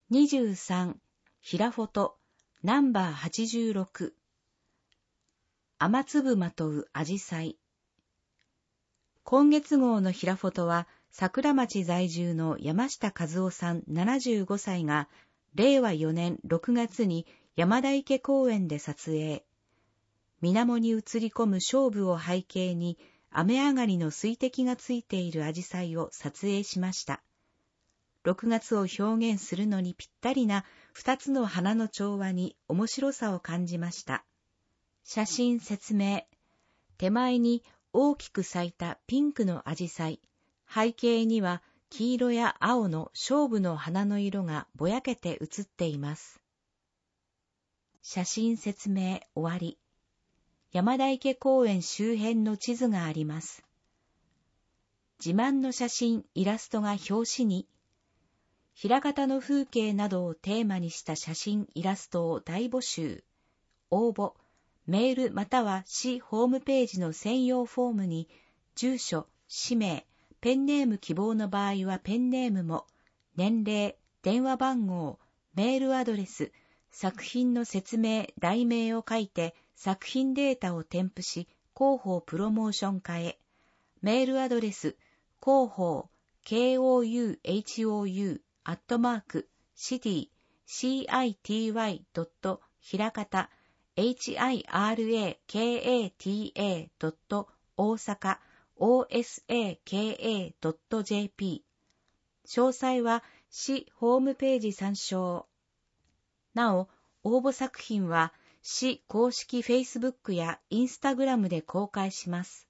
23、平フォト、ナンバー86、雨粒まとうアジサイ。今月号の平フォトは、桜町在住の山下和夫さん75歳が、令和4年6月に山田池公園で撮影。水面に映り込む菖蒲を背景に、雨上がりの水滴がついているアジサイを撮影しました。6月を表現するのにぴったりな2つの花の調和に面白さを感じました。写真説明。手前に大きく咲いたピンクのアジサイ。背景には黄色や青の菖蒲の花の色がぼやけて写っています。写真説明終わり。山田池公園周辺の地図があります。自慢の写真、イラストが表紙に、枚方の風景などをテーマにした写真、イラストを大募集。応募、メールまたは市ホームページの専用フォームに、住所、氏名、ペンネーム希望の場合はペンネームも、年齢、電話番号、メールアドレス、作品の説明、題名を書いて作品データを添付し、広報プロモーション課へ。メールアドレス、広報、KOUHOU@city.hirakata hirakata.osaka.osaka.jp 詳細は市ホームページ参照。なお、応募作品は市公式 Facebook や Instagram で公開します。